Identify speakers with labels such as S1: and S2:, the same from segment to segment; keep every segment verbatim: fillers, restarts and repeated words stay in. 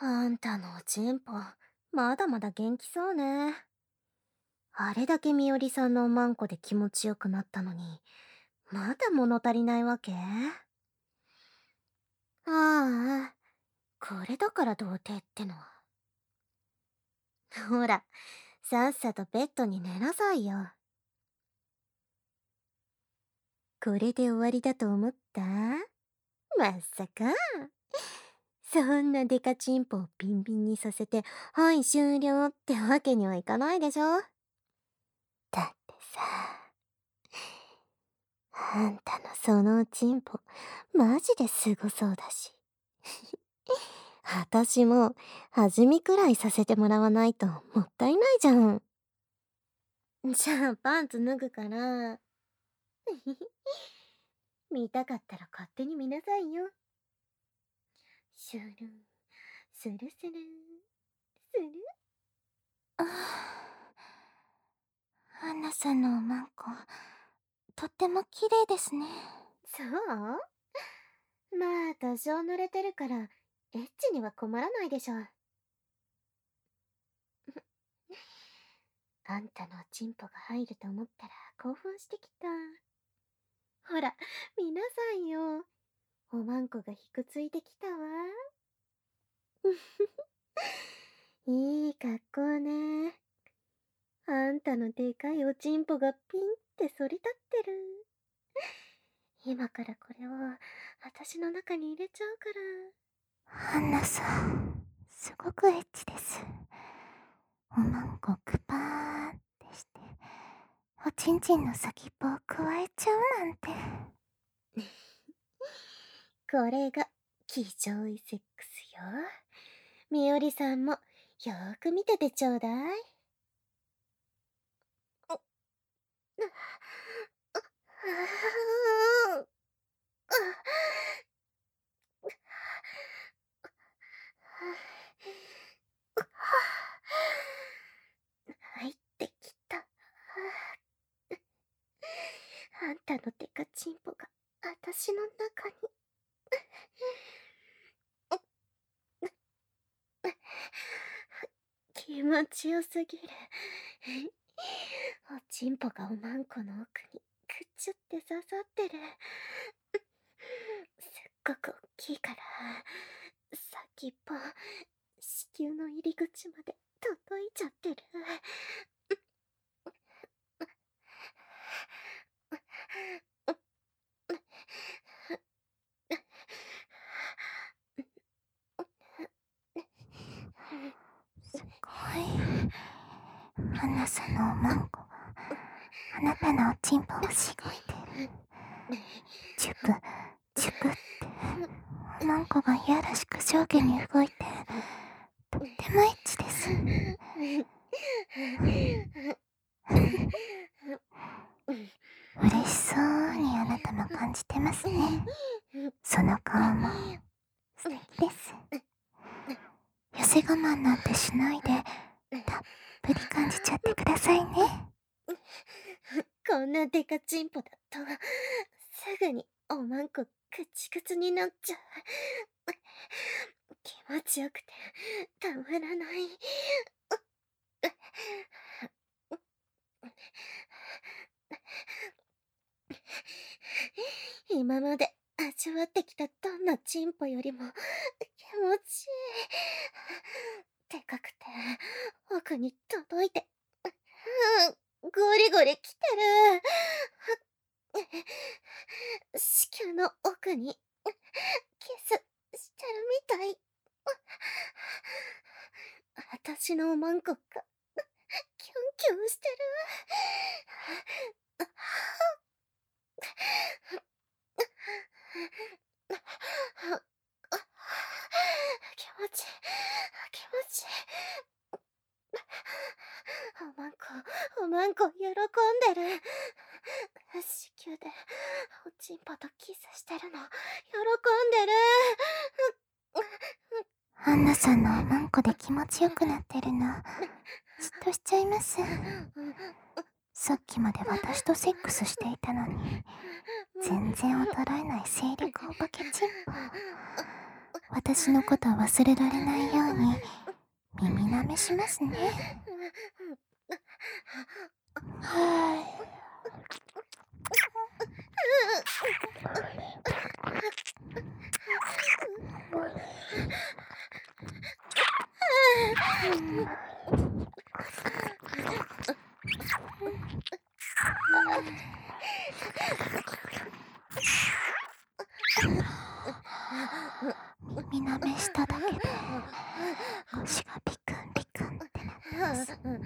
S1: あんたのおちんぽ、まだまだ元気そうね。あれだけみおりさんのおまんこで気持ちよくなったのに、まだ物足りないわけ？ああ、これだから童貞ってのは。ほら、さっさとベッドに寝なさいよ。これで終わりだと思った？まさか。そんなデカチンポをビンビンにさせて、はい、終了ってわけにはいかないでしょ。だってさ、あんたのそのおちんぽ、マジですごそうだし。あたしも、味見くらいさせてもらわないともったいないじゃん。じゃあ、パンツ脱ぐから。見たかったら勝手に見なさいよ。シュル、スルスル、スル。
S2: ああ、アンナさんのおまんこ、とっても綺麗ですね。
S1: そう？まあ、多少濡れてるから、エッチには困らないでしょ。あんたのおちんぽが入ると思ったら興奮してきた。ほら、見なさいよ。おまんこがひくついてきたわ。いい格好ね。あんたのでかいおちんぽがピンって反り立ってる。今からこれを私の中に入れちゃうか
S2: アンナさん、すごくエッチです。おまんこくぱーってして、おちんちんの先っぽをくわえちゃうなんて。
S1: ら。これが、気上位セックスよ。みおりさんも、よーく見ててちょうだい。入ってきた。あんたのデカチンポが、あたしの中に。気持ちよすぎる。おちんぽがおまんこの奥にくっちゅって刺さってる。すっごく大きいから、先っぽ、子宮の入り口まで届いちゃってる。
S2: すごい。アンナさんのおまんこが、あなたのおちんぽをしごいてる。チュプ、チュプって、おまんこがいやらしく上下に動いて、とってもエッチです。嬉しそうにあなたも感じてますね。その顔も素敵です。痩せ我慢なんてしないで、たっぷり感じちゃってくださいね。
S1: こんなデカチンポだと、すぐにおまんこくちくちになっちゃう。気持ちよくて、たまらない。今まで味わってきたどんなチンポよりも気持ちいい。でかくて、奥に届いて、うん、ゴリゴリ来てる。子宮の奥にキスしてるみたい。私のおまんこがキュンキュンしてる。気持ちいい、気持ちいい。おまんこ、おまんこ喜んでる。子宮でおちんぽとキスしてるの喜んでる。
S2: アンナさんのおまんこで気持ちよくなってるの、嫉妬しちゃいます。さっきまで私とセックスしていたのに、全然衰えない精力お化けチンポ。 私のこと忘れられないように耳舐めしますね。は耳舐めしただけで腰がピクンピクンってなってます。そん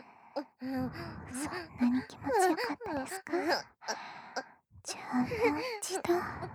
S2: なに気持ちよかったですか？じゃあもう一度。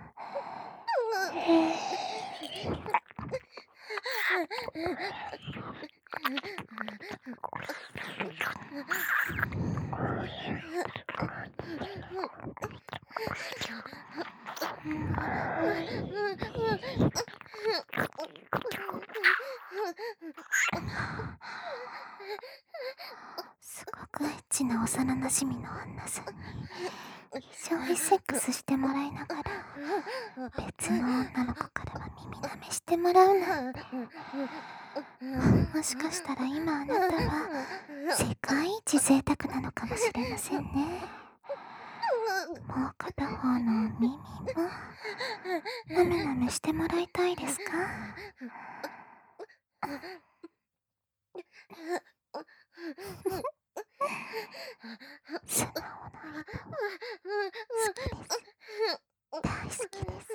S2: すごくエッチな幼馴染のアンナさんに非常にセックスしてもらいながら別の女の子からは耳舐めしてもらうなんて、もしかしたら今あなたは世界一贅沢なのかもしれませんね。もう片方のお耳もなめなめしてもらいたいですか？素直な人好きです。大好きです。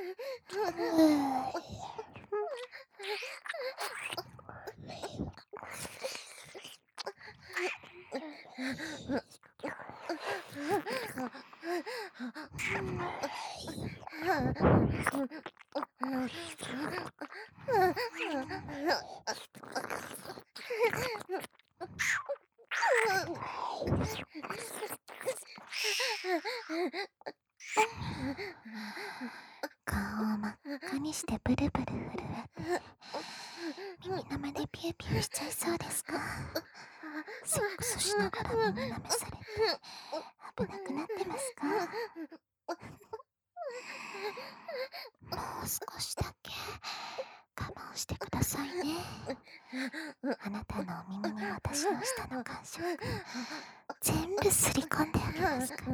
S2: 顔を真っ赤にしてブルブル震えて耳舐めでピューピューしちゃいそうですか？セックスしながら耳舐めされて危なくなってますか？もう少しだけ我慢してくださいね。あなたのお耳に私の舌の感触全部すり込んであげますから。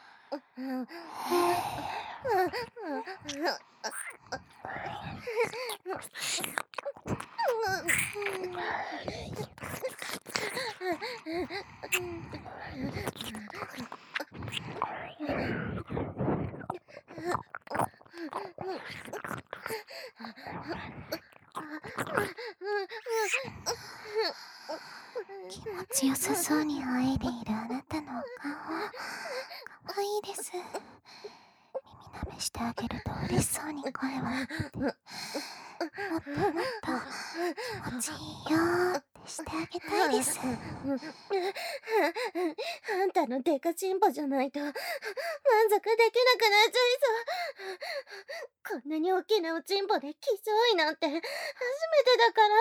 S2: 気持ちよさそうに仰いでいるあなたのお顔、かわいいです。耳舐めしてあげると嬉しそうに声を張って、もっともっと気持ちいいよーってしてあげたいです。
S1: あんたのデカチンポじゃないと満足できなくなっちゃいそう。こんなに大きなおちんぽでキスいなんて初めてだから。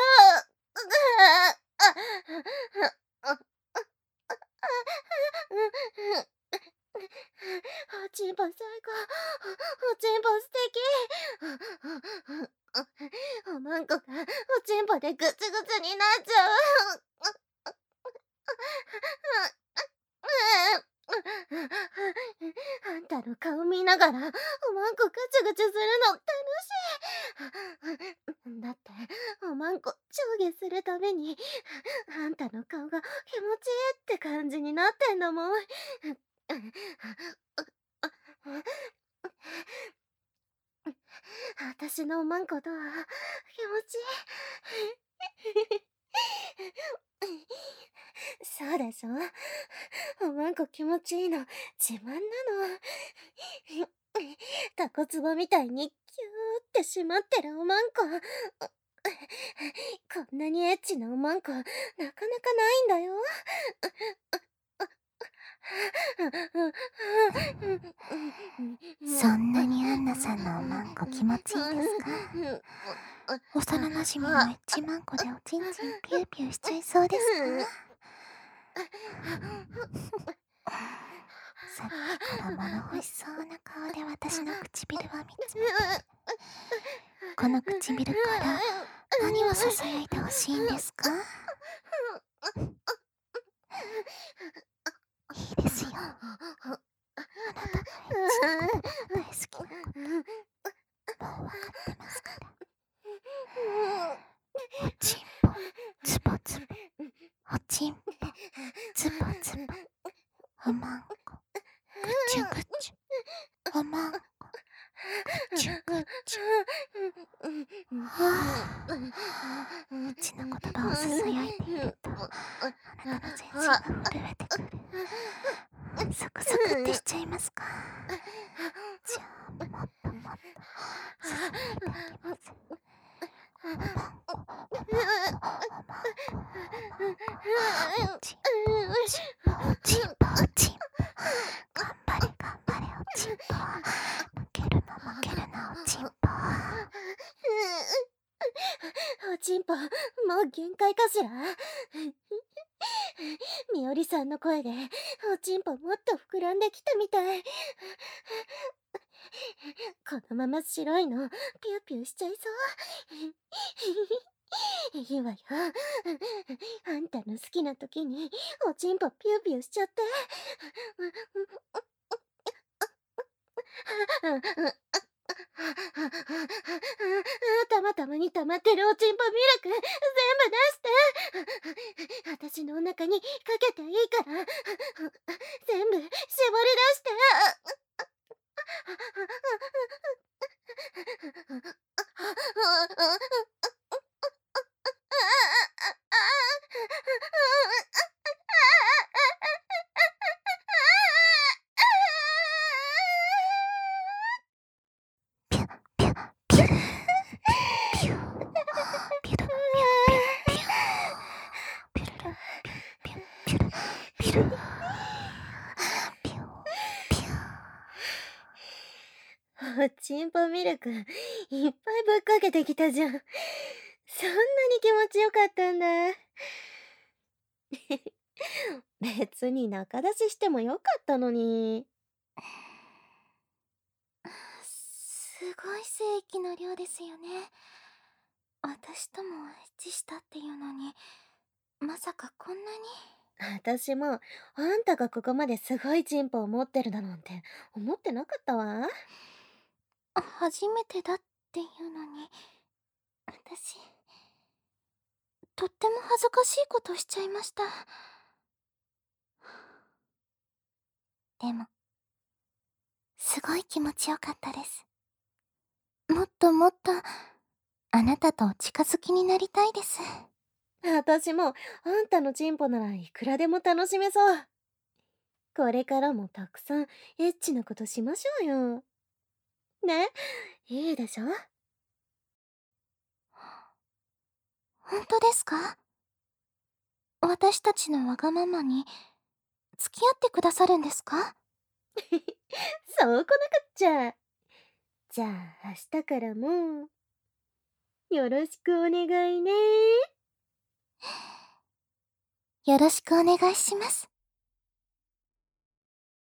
S1: おちんぽ最高。おちんぽ素敵。おまんこがおちんぽでグツグツになっちゃう。あんたの顔見ながらおまんこぐちぐちするの楽しい。だっておまんこ上下するたびにあんたの顔が気持ちいいって感じになってんだもん。私のおまんことは気持ちいい。そうでしょ。おまんこ気持ちいいの自慢なの。タコツボみたいにキューって締まってるおまんこ。こんなにエッチなおまんこなかなかないんだよ。
S2: そんなにアンナさんのおまんこ気持ちいいですか？幼なじみのエッチマンコでおちんちんピューピューしちゃいそうですか？ さっきから物欲しそうな顔で私の唇を見つめてる。この唇から何をささやいてほしいんですか？いいですよ。あなたがエッチなことが大好きなこと、もうわかってますから。おちんぽ、つぼつぼ。おちんぽ、つぼつぼ。おまんこ、ぐちゅぐちゅ。おまんこ、ぐちゅぐちゅ。はぁ、エッチな言葉をささやいていると、あなたの全身が震えてくる。サクサクってしちゃいますか？じゃあ、もっともっとささやいてあげます。おまんこ、おまんこ、おまんこ、おまんこ。おちんぽ、おちんぽ、おちんぽ、おちんぽ。頑張れ、頑張れ、おちんぽ。負けるな、負けるな、おちんぽ。
S1: おちんぽ、もう限界かしら。みおりさんの声で、おちんぽもっと膨らんできたみたい。このまま白いの、ピューピューしちゃいそう。いいわよ。あんたの好きな時に、おちんぽピューピューしちゃって。たまたまに溜まってるおちんぽミルク、全部出して。私のお腹にかけていいから、全部絞り出して。
S2: ピュッピュッピュッピュッピュッピュッピュッピュッピュッピュッピュルルピュッピュルピュルピュッピュッ。
S1: おちんぽミルク、いっぱいぶっかけてきたじゃん。そんなに気持ちよかったんだ。別に仲出ししてもよかったのに。
S2: すごい精液の量ですよね。私ともエッチしたっていうのに、まさかこんなに。
S1: 私も、あんたがここまですごいチンポを持ってるだなんて思ってなかったわ。
S2: 初めてだっていうのに、私、とっても恥ずかしいことしちゃいました。でも、すごい気持ちよかったです。もっともっと、あなたと近づきになりたいです。
S1: 私も、あんたのチンポならいくらでも楽しめそう。これからもたくさんエッチなことしましょうよ。ね、いいでしょ？
S2: 本当ですか？私たちのわがままに、付き合ってくださるんですか？
S1: そうこなかっちゃ。じゃあ、明日からも、よろしくお願いね。
S2: よろしくお願いします。